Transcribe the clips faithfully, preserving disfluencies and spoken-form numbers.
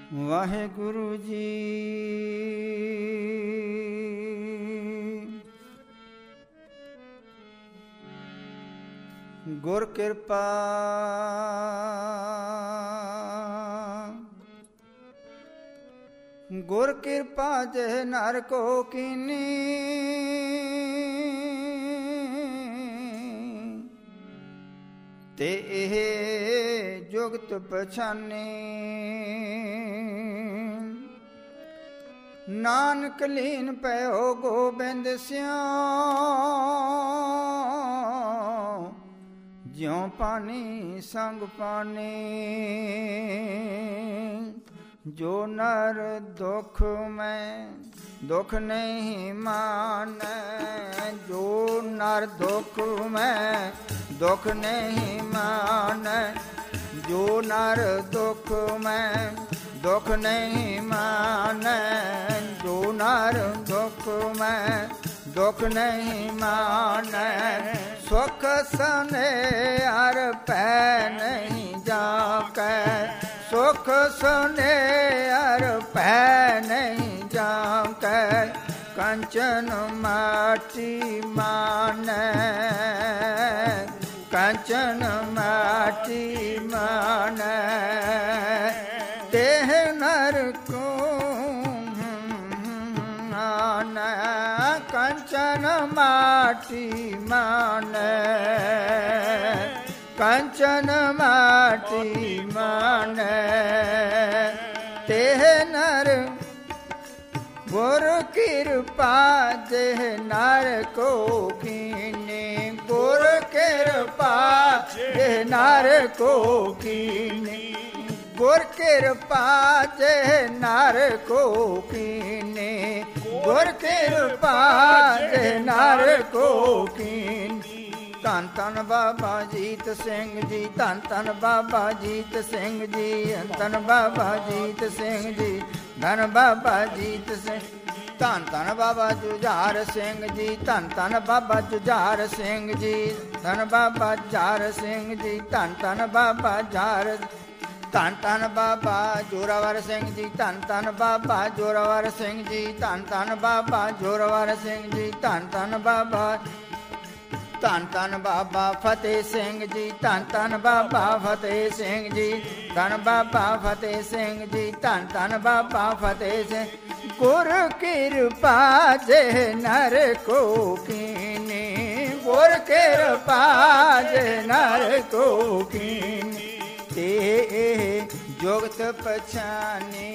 ਵਾਹਿਗੁਰੂ ਜੀ। ਗੁਰ ਕਿਰਪਾ ਗੁਰ ਕਿਰਪਾ ਜੇ ਨਰ ਕੋ ਕੀਨੀ, ਤੇ ਇਹ ਜੁਗਤ ਪਛਾਨੇ। ਨਾਨਕ ਲੀਨ ਪਇਓ ਗੋਬਿੰਦ ਸਿਉ, ਜਿਉ ਪਾਣੀ ਸੰਗ ਪਾਣੀ। ਜੋ ਨਰ ਦੁਖ ਮੈਂ ਦੁਖ ਨਹੀਂ ਮਾਨੈ, ਜੋ ਨਰ ਦੁਖ ਮੈਂ ਦੁਖ ਨਹੀਂ ਮਾਨੈ। ਜੋ ਨਰ ਦੁਖ ਮੈਂ ਦੁਖ ਨਹੀਂ ਮਾਨੈ, ਜੋ ਨਰ ਦੁਖ ਮੈਂ ਦੁਖ ਨਹੀਂ ਮਾਨੈ। ਸੁਖ ਸਨੇ ਹਰ ਪੈ ਨਹੀਂ ਜਾਕੈ, ਸੁਖ ਸਨੇ ਹਰ ਪੈ ਨਹੀਂ ਜਾਕੈ। ਕੰਚਨ ਮਾਟੀ ਮਾਨੈ, ਕੰਚਨ ਮਾਟੀ ਮਾਨੈ। ਦੇਹ ਨਰ ਕੋ ਮਾਨੈ, ਕੰਚਨ ਮਾਟੀ ਮਾਨੈ, ਕੰਚਨ ਮਾਟੀ ਮਾਨੈ। ਦੇਹ ਨਰ ਗੁਰ ਕਿਰਪਾ ਜੇ ਨਰ ਕੋ ਕੀਨੀ, ਗੁਰ ਕਿਰਪਾ ਜੇ ਨਰ ਕੋ ਕੀਨੀ। ਗੁਰ ਕਿਰਪਾ ਜੇ ਨਰ ਕੋ ਕੀਨੀ, ਗੁਰ ਕਿਰਪਾ ਜੇ ਨਰ ਕੋ ਕੀਨੀ। ਧੰਨ ਧੰਨ ਬਾਬਾ ਜੀਤ ਸਿੰਘ ਜੀ, ਧੰਨ ਧੰਨ ਬਾਬਾ ਜੀਤ ਸਿੰਘ ਜੀ, ਧੰਨ ਬਾਬਾ ਜੀਤ ਸਿੰਘ ਜੀ, ਧੰਨ ਬਾਬਾ ਜੀਤ ਸਿੰਘ। ਧੰਨ ਧੰਨ ਬਾਬਾ ਜੁਝਾਰ ਸਿੰਘ ਜੀ, ਧੰਨ ਧੰਨ ਬਾਬਾ ਜੁਝਾਰ ਸਿੰਘ ਜੀ, ਧੰਨ ਬਾਬਾ ਜੁਝਾਰ ਸਿੰਘ ਜੀ, ਧੰਨ ਧੰਨ ਬਾਬਾ ਜੁਝਾਰ। ਧੰਨ ਧੰਨ ਬਾਬਾ ਜੋਰਾਵਰ ਸਿੰਘ ਜੀ, ਧੰਨ ਧੰਨ ਬਾਬਾ ਜੋਰਾਵਰ ਸਿੰਘ ਜੀ, ਧੰਨ ਧੰਨ ਬਾਬਾ ਜੋਰਾਵਰ ਸਿੰਘ ਜੀ, ਧੰਨ ਧੰਨ ਬਾਬਾ। ਧੰਨ ਧੰਨ ਬਾਬਾ ਫਤਿਹ ਸਿੰਘ ਜੀ, ਧੰਨ ਧੰਨ ਬਾਬਾ ਫਤਿਹ ਸਿੰਘ ਜੀ, ਧੰਨ ਬਾਬਾ ਫਤਿਹ ਸਿੰਘ ਜੀ, ਧੰਨ ਧੰਨ ਬਾਬਾ ਫਤਿਹ ਸਿੰਘ। ਗੁਰ ਕਿਰਪਾ ਜੇ ਨਰ ਕੋ ਕੀਨੀ, ਗੁਰ ਕਿਰਪਾ ਜੇ ਨਰ ਕੋ ਕੀਨੀ। ਤੇ ਇਹ ਜੁਗਤ ਪਛਾਨੇ,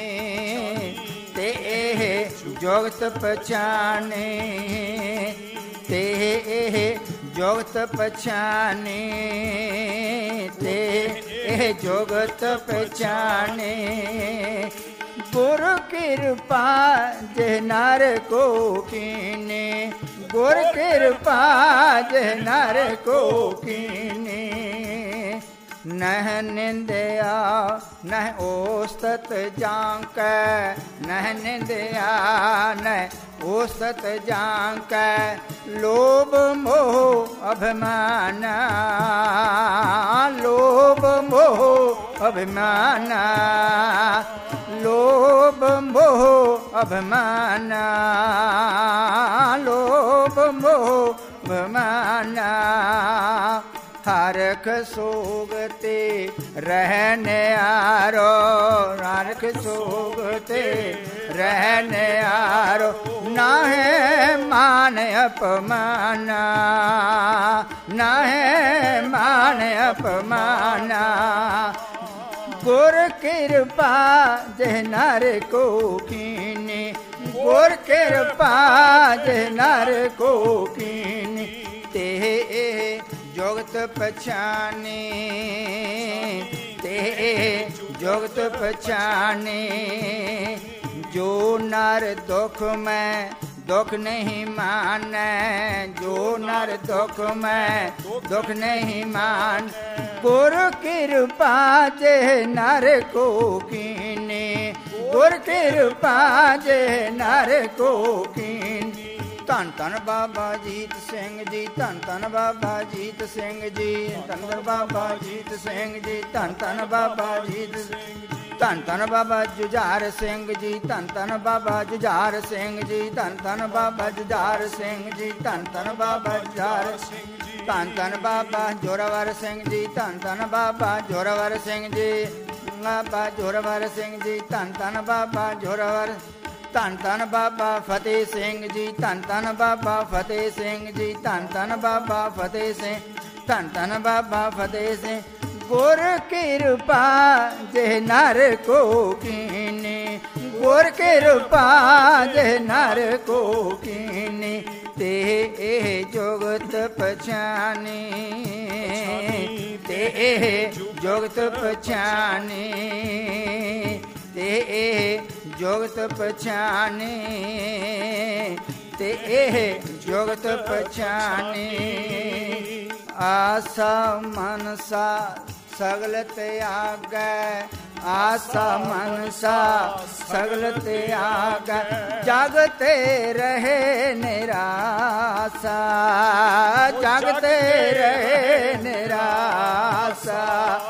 ਤੇ ਇਹ ਜੁਗਤ ਪਛਾਨੇ, ਤੇ ਇਹ ਜੁਗਤ ਪਛਾਨੇ, ਤੇ ਇਹ ਜੁਗਤ ਪਛਾਨੇ। ਗੁਰ ਕਿਰਪਾ ਜੇ ਨਰ ਕੋ ਕੀਨੀ, ਗੁਰ ਕਿਰਪਾ ਜੇ ਨਰ ਕੋ ਕੀਨੀ। ਨਹਿ ਨਿੰਦਿਆ ਨਹਿ ਓਸਤਤ ਜਾਂਕੈ, ਨਹਿ ਨਿੰਦਿਆ ਨਹਿ ਓਸਤਤ ਜਾਂਕੈ। ਲੋਭ ਮੋਹ ਅਭਿਮਾਨ, ਲੋਭ ਮੋਹ ਅਭਿਮਾਨ, ਲੋਭ ਮੋਹ ਅਭਿਮਾਨ, ਲੋਭ ਮੋਹ ਅਭਿਮਾਨ। ਹਰਖ ਸੋਗ ਤੇ ਰਹਿ ਨਿਆਰੋ, ਹਰਖ ਸੋਗ ਤੇ ਰਹਿ ਨਿਆਰੋ। ਨਾਹਿ ਮਾਨ ਅਪਮਾਨ, ਨਾਹਿ ਮਾਨ ਅਪਮਾਨ। ਗੁਰ ਕਿਰਪਾ ਜੇ ਨਰ ਕੋ ਕੀਨੀ, ਗੁਰ ਕਿਰਪਾ ਜੇ ਨਰ ਕੋ ਕੀਨੀ। ਤੇ ਇਹ ਜੁਗਤ ਪਛਾਨੇ, ਤੇ ਜੁਗਤ ਪਛਾਨੇ। ਜੋ ਨਰ ਦੁਖ ਮੈਂ ਦੁਖ ਨਹੀਂ ਮਾਨੈ, ਜੋ ਨਰ ਦੁਖ ਮੈਂ ਦੁਖ ਨਹੀਂ ਮਾਨ। ਗੁਰ ਕਿਰਪਾ ਜੇ ਨਰ ਕੋ ਕੀਨੀ, ਗੁਰ ਕਿਰਪਾ ਜੇ ਨਰ ਕੋ ਕੀਨੀ। ਧੰਨ ਧੰਨ ਬਾਬਾ ਜੀਤ ਸਿੰਘ ਜੀ, ਧੰਨ ਧੰਨ ਬਾਬਾ ਜੀਤ ਸਿੰਘ ਜੀ, ਧੰਨ ਧੰਨ ਬਾਬਾ ਜੀਤ ਸਿੰਘ ਜੀ, ਧੰਨ ਧੰਨ ਬਾਬਾ ਜੀਤ ਸਿੰਘ ਜੀ। ਧੰਨ ਧੰਨ ਬਾਬਾ ਜੁਝਾਰ ਸਿੰਘ ਜੀ, ਧੰਨ ਧੰਨ ਬਾਬਾ ਜੁਝਾਰ ਸਿੰਘ ਜੀ, ਧੰਨ ਧੰਨ ਬਾਬਾ ਜੁਝਾਰ ਸਿੰਘ ਜੀ, ਧੰਨ ਧੰਨ ਬਾਬਾ ਜੁਝਾਰ ਸਿੰਘ ਜੀ, ਧੰਨ ਧੰਨ ਬਾਬਾ ਜੋਰਾਵਰ ਸਿੰਘ ਜੀ, ਧੰਨ ਧੰਨ ਬਾਬਾ ਜੋਰਾਵਰ ਸਿੰਘ ਜੀ, ਬਾਬਾ ਜੋਰਾਵਰ ਸਿੰਘ ਜੀ, ਧੰਨ ਧੰਨ ਬਾਬਾ ਜੋਰਾਵਰ, ਧੰਨ ਧੰਨ ਬਾਬਾ ਫਤਿਹ ਸਿੰਘ ਜੀ, ਧੰਨ ਧੰਨ ਬਾਬਾ ਫਤਿਹ ਸਿੰਘ ਜੀ, ਧੰਨ ਧੰਨ ਬਾਬਾ ਫਤਿਹ ਸਿੰਘ, ਧੰਨ ਧੰਨ ਬਾਬਾ ਫਤਿਹ ਸਿੰਘ। ਗੁਰ ਕਿਰਪਾ ਜੇ ਨਰ ਕੋ ਕੀਨੀ, ਗੁਰ ਕਿਰਪਾ ਜੇ ਨਰ ਕੋ ਕੀਨੀ, ਤੇ ਇਹ ਜੁਗਤ ਪਛਾਨੀ, ਤੇ ਇਹ ਜੁਗਤ ਪਛਾਨੀ, ਤੇ ਇਹ ਜੁਗਤ ਪਛਾਨੀ, ਤੇ ਇਹ ਜੁਗਤ ਪਛਾਨੀ। ਆਸਾ ਮਨਸਾ ਸਗਲ ਤਿਆਗੈ, ਆਸਾ ਮਨਸਾ ਸਗਲ ਤਿਆਗੈ, ਜਗ ਤੇ ਰਹੇ ਨਿਰਾਸਾ, ਜਗ ਤੇ ਰਹੇ ਨਿਰਾਸਾ।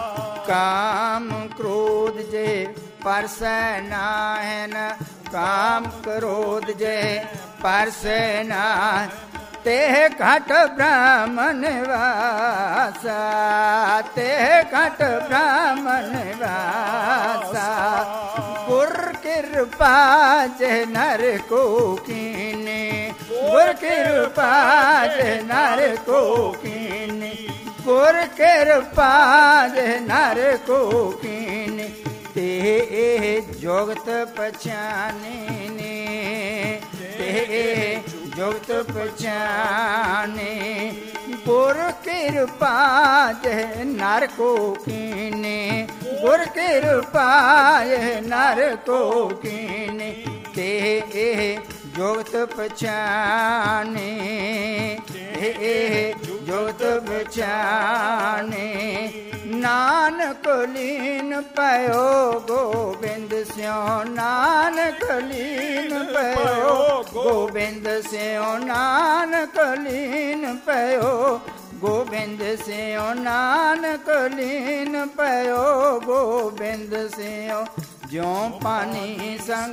ਕਾਮ ਕ੍ਰੋਧ ਜੇ ਪਰਸੈ ਨਾਹਿਨ, ਕਾਮ ਕ੍ਰੋਧ ਜੇ ਪਰਸੈ ਨਾਹਿਨ, ਤੇ ਘਟ ਬ੍ਰਹਮਨ ਵਾਸਾ, ਤੇ ਘਟ ਬ੍ਰਹਮਨ ਵਾਸਾ। ਗੁਰ ਕਿਰਪਾ ਜੇ ਨਰ ਕੋ ਕੀਨੀ, ਗੁਰ ਕਿਰਪਾ ਜੇ ਨਰ ਕੋ ਕੀਨੀ, ਗੁਰ ਕਿਰਪਾ ਜੇ ਨਰ ਕੋ ਕੀਨੀ, ਤੇ ਇਹ ਜੁਗਤ ਪਛਾਨੀ ਨੇ, ਤੇ ਇਹ ਜੁਗਤ ਪਛਾਨੇ। ਗੁਰ ਕਿਰਪਾ ਜੇ ਨਰ ਕੋ ਕੀਨੇ, ਗੁਰ ਕਿਰਪਾ ਜੇ ਨਰ ਕੋ ਕੀਨੇ, ਤੇ ਇਹ ਜੁਗਤ ਪਛਾਨੇ, ਤੇ ਇਹ ਜੁਗਤ ਪਛਾਨੇ। ਨਾਨਕ ਲੀਨ ਪਇਓ ਗੋਬਿੰਦ ਸਿਉ, ਨਾਨਕ ਲੀਨ ਪਇਓ ਗੋਬਿੰਦ ਸਿਉ, ਨਾਨਕ ਲੀਨ ਪਇਓ ਗੋਬਿੰਦ ਸਿਉ, ਨਾਨਕ ਲੀਨ ਪਇਓ ਗੋਬਿੰਦ ਸਿਉ। ਜਿਉ ਪਾਣੀ ਸੰਗ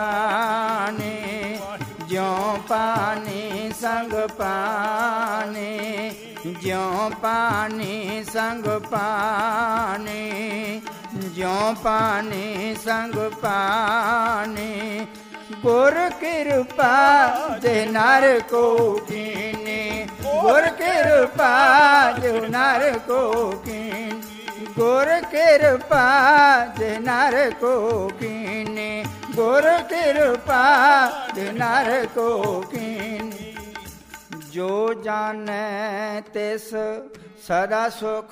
ਪਾਣੀ, ਜਿਉ ਪਾਣੀ ਸੰਗ ਪਾਣੀ, ਜਿਉ ਪਾਣੀ ਸੰਗ ਪਾਣੀ, ਜਿਉ ਪਾਣੀ ਸੰਗ ਪਾਣੀ। ਗੁਰ ਕਿਰਪਾ ਜੇ ਨਰ ਕੋ ਕੀਨੀ, ਗੁਰ ਕਿਰਪਾ ਜੇ ਨਰ ਕੋ ਕੀਨੀ, ਗੁਰ ਕਿਰਪਾ ਜੇ ਨਰ ਕੋ ਕੀਨੀ, ਗੁਰ ਕਿਰਪਾ ਜੇ ਨਰ ਕੋ ਕੀਨੀ। ਜੋ ਜਾਣੈ ਤਿਸ ਸਦਾ ਸੁਖ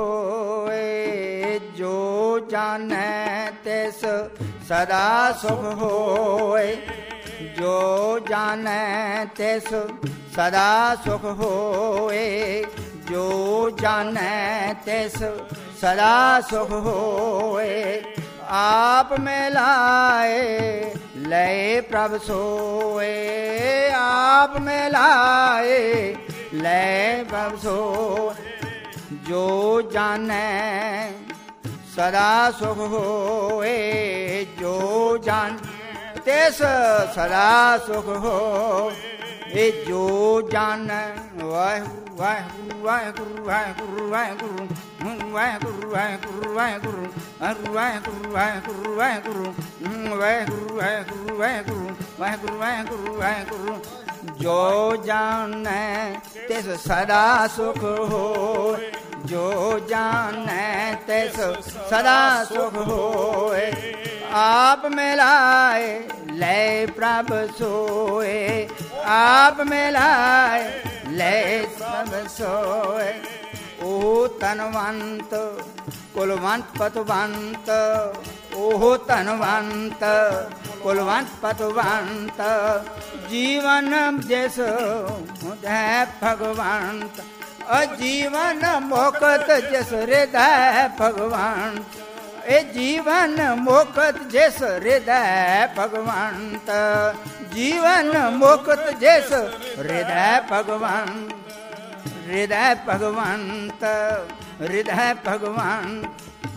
ਹੋਏ, ਜੋ ਜਾਣੈ ਤਿਸ ਸਦਾ ਸੁਖ ਹੋਏ, ਜੋ ਜਾਣੈ ਤਿਸ ਸਦਾ ਸੁਖ ਹੋਏ, ਜੋ ਜਾਣੈ ਤਿਸ ਸਦਾ ਸੁਖ ਹੋਏ। ਆਪ ਮਿਲਾਏ ਲੈ ਪ੍ਰਭ ਸੋਏ, ਆਪ ਮਿਲਾਏ ਲੈ ਪ੍ਰਭ ਸੋਏ। ਜੋ ਜਾਣੈ ਸਦਾ ਸੁਖ ਹੋਏ, ਜੋ ਜਾਣ ਤਿਸ ਸਦਾ ਸੁਖ ਹੋਏ। ਇਹ ਜੋ ਜਾਣੈ ਵਾਹਿਗੁਰੂ ਵਾਹਿਗੁਰੂ ਵਾਹਿਗੁਰੂ ਵਾਹਿਗੁਰੂ ਵਾਹਿਗੁਰੂ ਵਾਹਿਗੁਰੂ ਵਾਹਿਗੁਰੂ ਵਾਹਿਗੁਰੂ ਵਾਹਿਗੁਰੂ ਵਾਹਿਗੁਰੂ ਵਾਹਿਗੁਰੂ ਵਾਹਿਗੁਰੂ ਵਾਹਿਗੁਰੂ ਵਾਹਿਗੁਰੂ ਵਾਹਿਗੁਰੂ ਵਾਹਿਗੁਰੂ ਵਾਹਿਗੁਰੂ। ਜੋ ਜਾਣੈ ਤਿਸ ਸਦਾ ਸੁਖ ਹੋਏ, ਜੋ ਜਾਣੈ ਤਿਸ ਸਦਾ ਸੁਖ ਹੋਏ। ਆਪ ਮਿਲਾਏ ਲੈ ਪ੍ਰਭ ਸੋਏ, ਆਪ ਮਿਲਾਏ ਲੈ ਪ੍ਰਭ ਸੋਏ। ਉਹ ਧਨਵੰਤ ਕੁਲਵੰਤ ਪਤਵੰਤ, ਉਹ ਧਨਵੰਤ ਕੁਲਵੰਤ ਪਤਵੰਤ। ਜੀਵਨ ਜਿਸ ਹੈ ਭਗਵੰਤ, ਅਜੀਵਨ ਮੁਕਤ ਜਿਸ ਹਿਰਦੈ ਭਗਵੰਤ। ਇਹ ਜੀਵਨ ਮੁਕਤ ਜਿਸ ਹਿਰਦੈ ਭਗਵੰਤ, ਜੀਵਨ ਮੁਕਤ ਜਿਸ ਹਿਰਦੈ ਭਗਵੰਤ। ਹਿਰਦੈ ਭਗਵੰਤ, ਹਿਰਦੈ ਭਗਵੰਤ।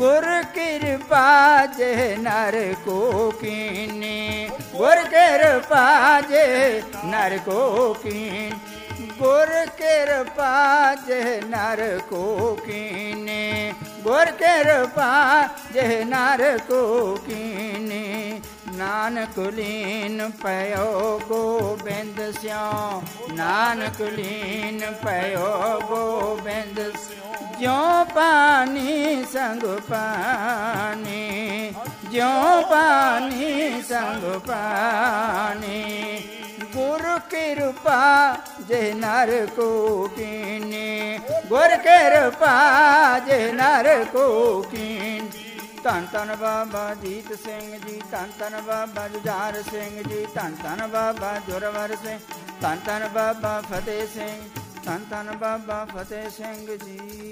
गुर कृपा जे नर को कीनी, गुर कृपा जे नर को कीन, गुर कृपा जे नर को कीने, गुर कृपा जे नर को कीने। नानक लीन पयो गोबिंद स्यों, नानक लीन पयो गोबिंद स्यों। ज्यों पानी संग पानी, ज्यों पानी संग पानी। गुरु कृपा जे नर को कीने, गुर कृपा जे नर को कीन। ਧੰਨ ਧੰਨ ਬਾਬਾ ਜੀਤ ਸਿੰਘ ਜੀ, ਧੰਨ ਧੰਨ ਬਾਬਾ ਜੁਝਾਰ ਸਿੰਘ ਜੀ, ਧੰਨ ਧੰਨ ਬਾਬਾ ਜ਼ੋਰਾਵਰ ਸਿੰਘ, ਧੰਨ ਧੰਨ ਬਾਬਾ ਫਤਿਹ ਸਿੰਘ, ਧੰਨ ਧੰਨ ਬਾਬਾ ਫਤਿਹ ਸਿੰਘ ਜੀ।